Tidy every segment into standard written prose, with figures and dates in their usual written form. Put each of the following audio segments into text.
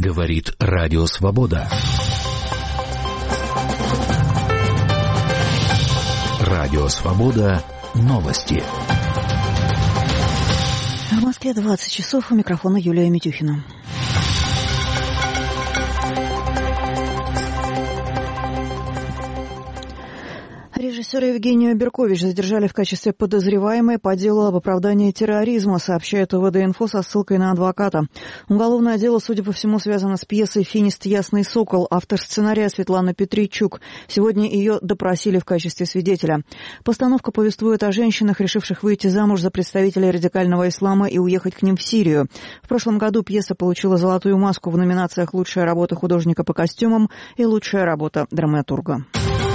Говорит Радио Свобода. Радио Свобода. Новости. В Москве 20 часов. У микрофона Юлия Митюхина. Режиссера Евгению Беркович задержали в качестве подозреваемой по делу об оправдании терроризма, сообщает УВД-инфо со ссылкой на адвоката. Уголовное дело, судя по всему, связано с пьесой «Финист. Ясный сокол», автор сценария Светлана Петричук. Сегодня ее допросили в качестве свидетеля. Постановка повествует о женщинах, решивших выйти замуж за представителей радикального ислама и уехать к ним в Сирию. В прошлом году пьеса получила «Золотую маску» в номинациях «Лучшая работа художника по костюмам» и «Лучшая работа драматурга».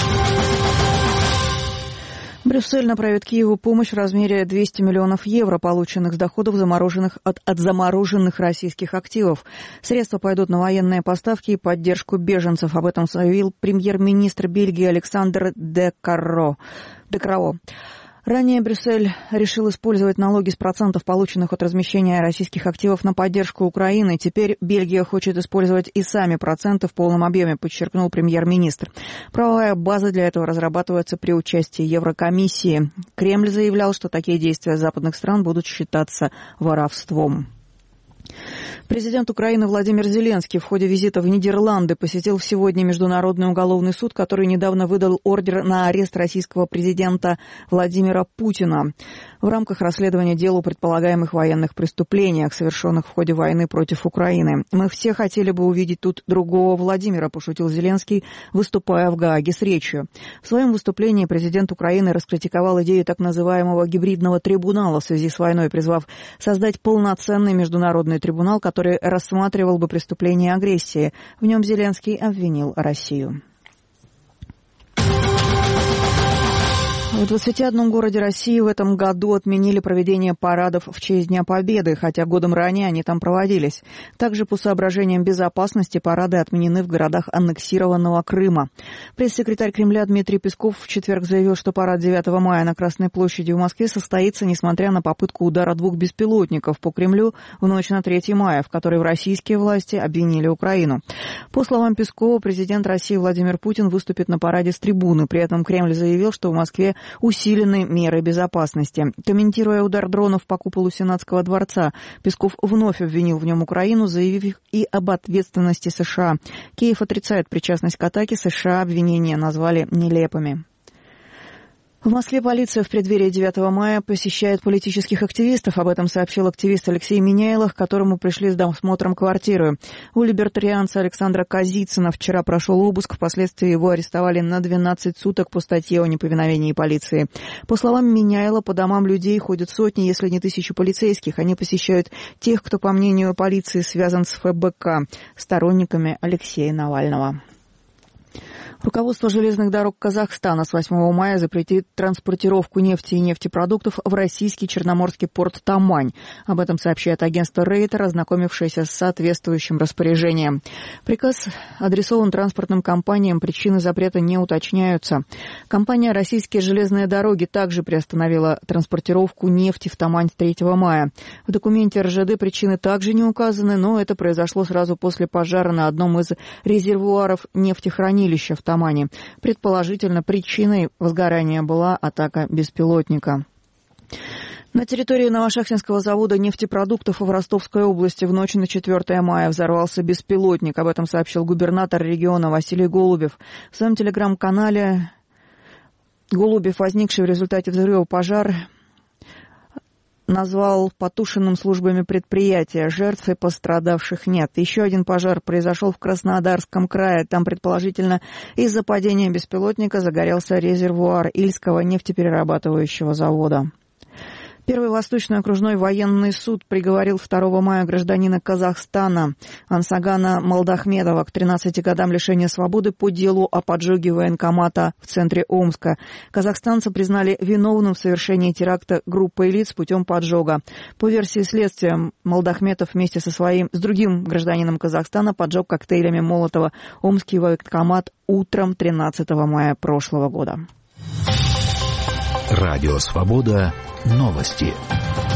Брюссель направит Киеву помощь в размере 200 миллионов евро, полученных с доходов от замороженных российских активов. Средства пойдут на военные поставки и поддержку беженцев. Об этом заявил премьер-министр Бельгии Александр де Каро. Ранее Брюссель решил использовать налоги с процентов, полученных от размещения российских активов, на поддержку Украины. Теперь Бельгия хочет использовать и сами проценты в полном объеме, подчеркнул премьер-министр. Правовая база для этого разрабатывается при участии Еврокомиссии. Кремль заявлял, что такие действия западных стран будут считаться воровством. Президент Украины Владимир Зеленский в ходе визита в Нидерланды посетил сегодня Международный уголовный суд, который недавно выдал ордер на арест российского президента Владимира Путина в рамках расследования дела о предполагаемых военных преступлениях, совершенных в ходе войны против Украины. «Мы все хотели бы увидеть тут другого Владимира», пошутил Зеленский, выступая в Гааге с речью. В своем выступлении президент Украины раскритиковал идею так называемого гибридного трибунала в связи с войной, призвав создать полноценный международный трибунал, который рассматривал бы преступления агрессии. В нем Зеленский обвинил Россию. В 21 городе России в этом году отменили проведение парадов в честь Дня Победы, хотя годом ранее они там проводились. Также по соображениям безопасности парады отменены в городах аннексированного Крыма. Пресс-секретарь Кремля Дмитрий Песков в четверг заявил, что парад 9 мая на Красной площади в Москве состоится, несмотря на попытку удара 2 беспилотников по Кремлю в ночь на 3 мая, в которой российские власти обвинили Украину. По словам Пескова, президент России Владимир Путин выступит на параде с трибуны. При этом Кремль заявил, что в Москве усилены меры безопасности. Комментируя удар дронов по куполу Сенатского дворца, Песков вновь обвинил в нем Украину, заявив и об ответственности США. Киев отрицает причастность к атаке, США обвинения назвали нелепыми. В Москве полиция в преддверии 9 мая посещает политических активистов. Об этом сообщил активист Алексей Миняйлов, к которому пришли с досмотром квартиры. У либертарианца Александра Козицына вчера прошел обыск. Впоследствии его арестовали на 12 суток по статье о неповиновении полиции. По словам Миняйла, по домам людей ходят сотни, если не 1000 полицейских. Они посещают тех, кто, по мнению полиции, связан с ФБК, сторонниками Алексея Навального. Руководство железных дорог Казахстана с 8 мая запретит транспортировку нефти и нефтепродуктов в российский черноморский порт Тамань. Об этом сообщает агентство Рейтер, ознакомившееся с соответствующим распоряжением. Приказ адресован транспортным компаниям, причины запрета не уточняются. Компания «Российские железные дороги» также приостановила транспортировку нефти в Тамань 3 мая. В документе РЖД причины также не указаны, но это произошло сразу после пожара на одном из резервуаров нефтехранилища в Тамани. Предположительно, причиной возгорания была атака беспилотника. На территории Новошахтинского завода нефтепродуктов в Ростовской области в ночь на 4 мая взорвался беспилотник. Об этом сообщил губернатор региона Василий Голубев. В своем телеграм-канале Голубев, возникший в результате взрыва пожар, назвал потушенным службами предприятия. Жертв и пострадавших нет. Еще один пожар произошел в Краснодарском крае. Там, предположительно, из-за падения беспилотника загорелся резервуар Ильского нефтеперерабатывающего завода. Первый Восточный окружной военный суд приговорил 2 мая гражданина Казахстана Ансагана Молдахметова к 13 годам лишения свободы по делу о поджоге военкомата в центре Омска. Казахстанца признали виновным в совершении теракта группой лиц путем поджога. По версии следствия, Молдахметов вместе с другим гражданином Казахстана поджег коктейлями Молотова омский военкомат утром 13 мая прошлого года. Радио «Свобода». Новости.